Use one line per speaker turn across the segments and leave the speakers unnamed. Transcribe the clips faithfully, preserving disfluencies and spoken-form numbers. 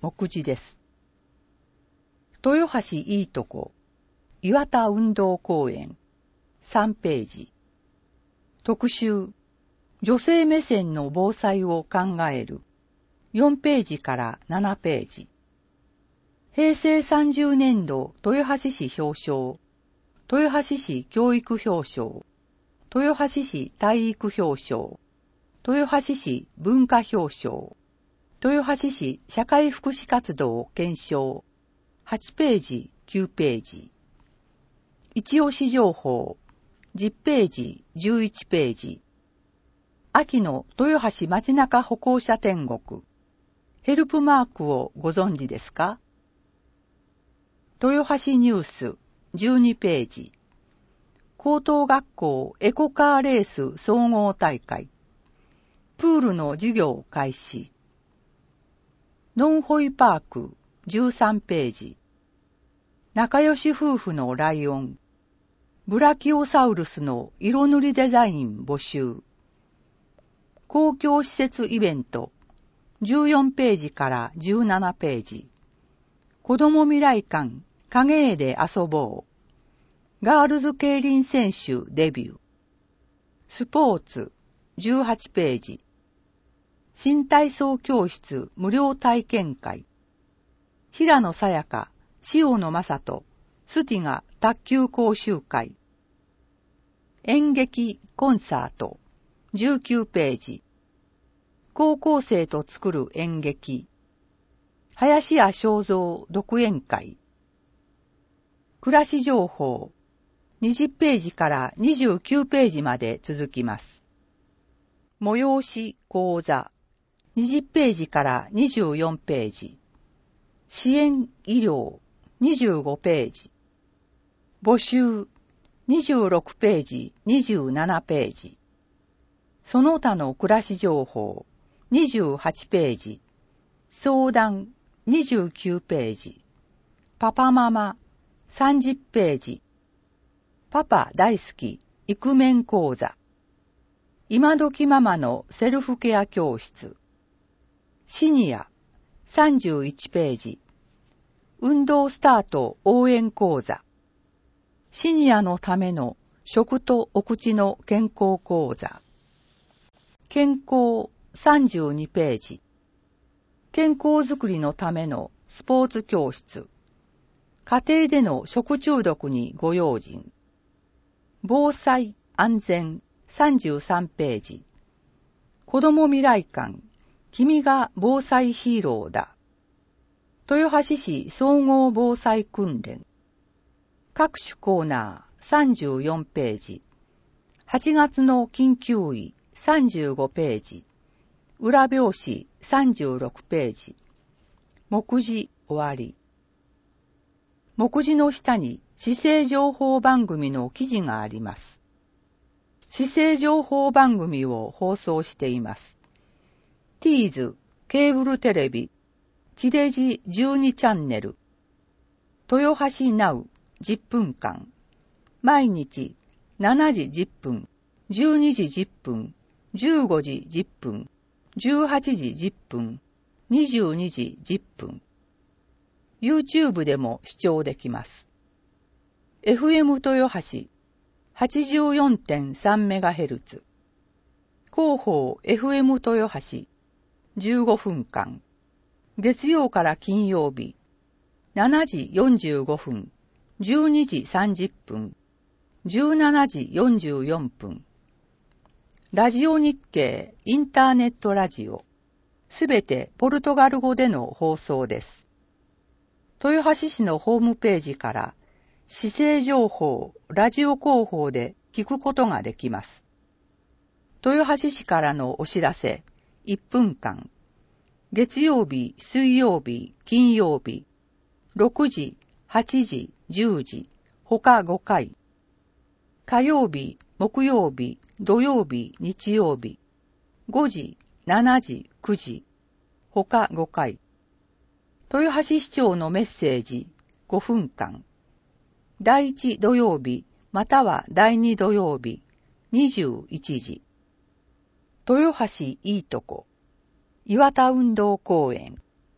目次です。豊橋いいとこ、岩田運動公園、さんページ。特集、女性目線の防災を考える、よんページからななページ。平成さんじゅうねんど豊橋市表彰、豊橋市教育表彰、豊橋市体育表彰、豊橋市文化表彰、豊橋市社会福祉活動検証、はちページ、きゅうページ。一押し情報、じゅっページ、じゅういちページ。秋の豊橋街中歩行者天国。ヘルプマークをご存知ですか？豊橋ニュース、じゅうにページ。高等学校エコカーレース総合大会。プールの授業開始。ノンホイパーク、じゅうさんページ。仲良し夫婦のライオン。ブラキオサウルスの色塗りデザイン募集。公共施設イベント。じゅうよんページからじゅうななページ。子ども未来館、影絵で遊ぼう。ガールズ競輪選手デビュー。スポーツ、じゅうはちページ。新体操教室無料体験会。平野さやか、塩野正人、スティが卓球講習会。演劇コンサート、じゅうきゅうページ。高校生と作る演劇。林家正蔵独演会。暮らし情報、にじゅうページからにじゅうきゅうページまで続きます。催し講座、にじゅうページからにじゅうよんページ。支援医療、にじゅうごページ。募集、にじゅうろくページ、にじゅうななページ。その他の暮らし情報、にじゅうはちページ。相談、にじゅうきゅうページ。パパママ、さんじゅうページ。パパ大好き、イクメン講座。今時ママのセルフケア教室。シニア、さんじゅういちページ。運動スタート応援講座。シニアのための食とお口の健康講座。健康さんじゅうにページ。健康づくりのためのスポーツ教室。家庭での食中毒にご用心。防災安全さんじゅうさんページ。子ども未来館。君が防災ヒーローだ。豊橋市総合防災訓練。各種コーナーさんじゅうよんページ。はちがつの緊急医さんじゅうごページ。裏表紙さんじゅうろくページ。目次終わり。目次の下に市政情報番組の記事があります。市政情報番組を放送しています。ティーズ、ケーブルテレビ、地デジじゅうにチャンネル、豊橋ナウじゅっぷんかん、毎日しちじじゅっぷん、じゅうにじじゅっぷん、じゅうごじじゅっぷん、じゅうはちじじゅっぷん、にじゅうにじじゅっぷん。YouTube でも視聴できます。エフエム 豊橋 はちじゅうよんてんさんメガヘルツ。広報 エフエム 豊橋じゅうごふんかん。月曜から金曜日、しちじよんじゅうごふん、じゅうにじさんじゅっぷん、じゅうしちじよんじゅうよんぷん。ラジオ日経インターネットラジオ、すべてポルトガル語での放送です。豊橋市のホームページから市政情報、ラジオ広報で聞くことができます。豊橋市からのお知らせ、いっぷんかん。月曜日、水曜日、金曜日、ろくじ、はちじ、じゅうじ、他ごかい。火曜日、木曜日、土曜日、日曜日、ごじ、しちじ、くじ、他ごかい。豊橋市長のメッセージ、ごふんかん。だいいち土曜日、またはだいに土曜日、にじゅういちじ。豊橋いいとこ、岩田運動公園。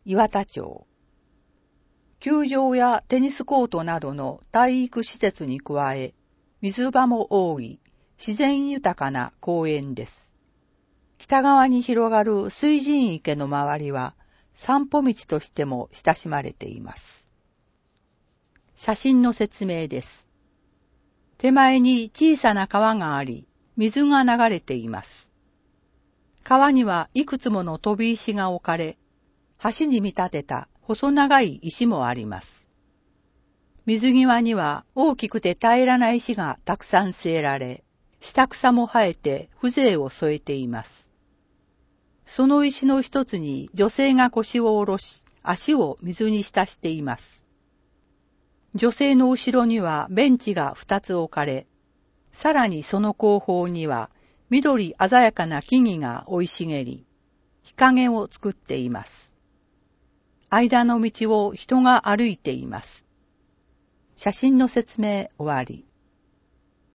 岩田町。球場やテニスコートなどの体育施設に加え、水場も多い自然豊かな公園です。北側に広がる水神池の周りは散歩道としても親しまれています。写真の説明です。手前に小さな川があり、水が流れています。川にはいくつもの飛び石が置かれ、橋に見立てた細長い石もあります。水際には大きくて平らな石がたくさん据えられ、下草も生えて風情を添えています。その石の一つに女性が腰を下ろし、足を水に浸しています。女性の後ろにはベンチが二つ置かれ、さらにその後方には緑鮮やかな木々が生い茂り、日陰を作っています。間の道を人が歩いています。写真の説明終わり。